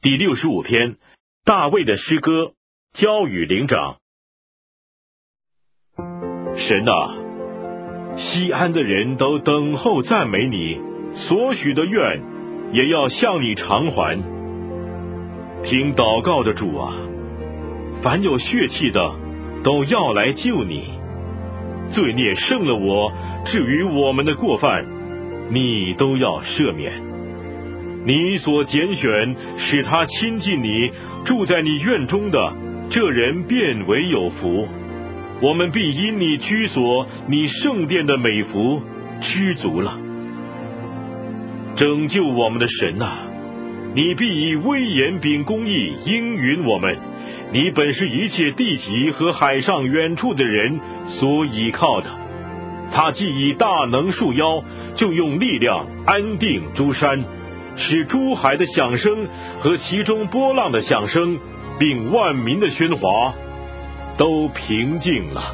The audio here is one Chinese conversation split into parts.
第65篇，大卫的诗歌，交与灵长。神啊，西安的人都等候赞美你，所许的愿也要向你偿还。听祷告的主啊，凡有血气的都要来救你。罪孽胜了我，至于我们的过犯，你都要赦免。你所拣选使他亲近你，住在你院中的，这人便为有福。我们必因你居所，你圣殿的美福知足了。拯救我们的神啊，你必以威严秉公义应允我们。你本是一切地极和海上远处的人所倚靠的。他既以大能束腰，就用力量安定诸山，使诸海的响声和其中波浪的响声，并万民的喧哗都平静了。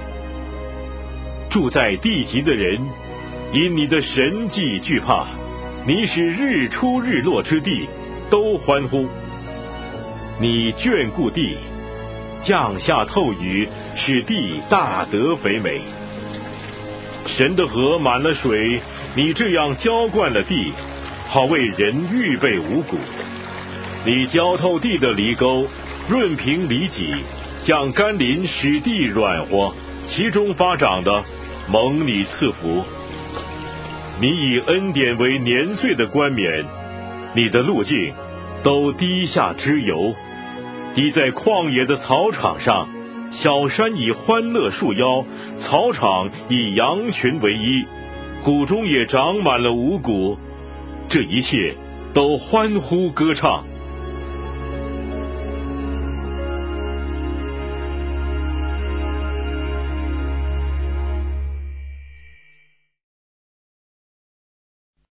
住在地极的人因你的神迹惧怕，你使日出日落之地都欢呼。你眷顾地，降下透雨，使地大得肥美。神的河满了水，你这样浇灌了地，好为人预备五谷。你浇透地的犁沟，润平犁脊，将甘霖使地软和，其中发长的蒙你赐福。你以恩典为年岁的冠冕，你的路径都滴下脂油。滴在旷野的草场上，小山以欢乐束腰，草场以羊群为衣，谷中也长满了五谷。这一切都欢呼歌唱。